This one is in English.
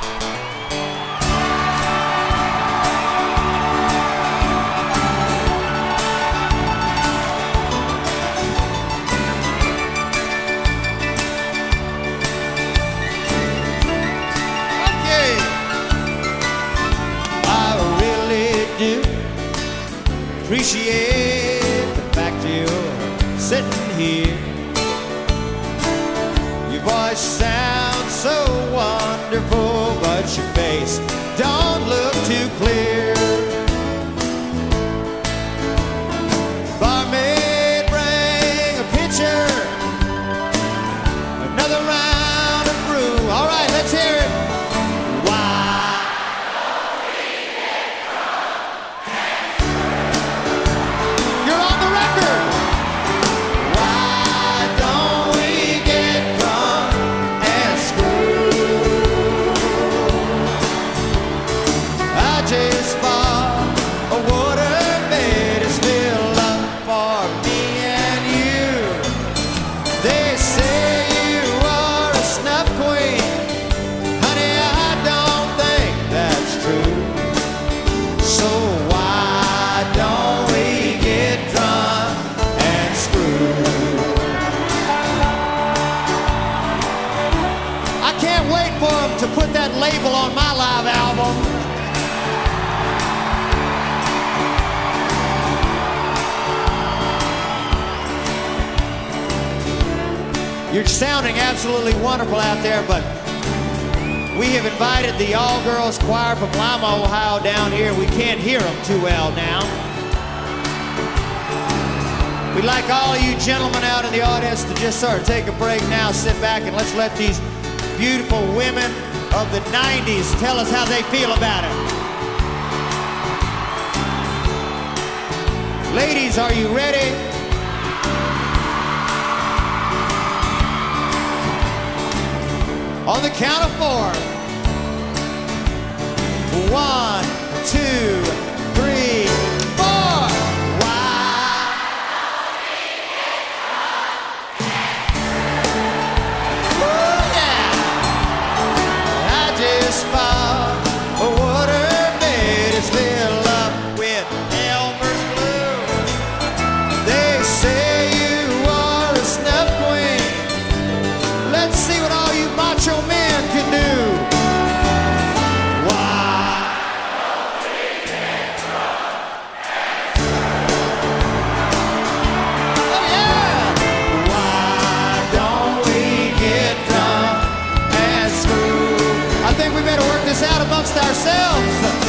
Appreciate the fact you're sitting here. Your voice sounds so wonderful, but your face don't look too clear. Barmaid, bring a pitcher, another round of brew. All right, let's hear it. To put that label on my live album. You're sounding absolutely wonderful out there, but we have invited the all-girls choir from Lima, Ohio down here. We can't hear them too well now. We'd like all you gentlemen out in the audience to just sort of take a break now, sit back, and let's let these beautiful women of the 90s tell us how they feel about it. Ladies, are you ready? On the count of 4. 1, 2, 3, 4. I think we better work this out amongst ourselves.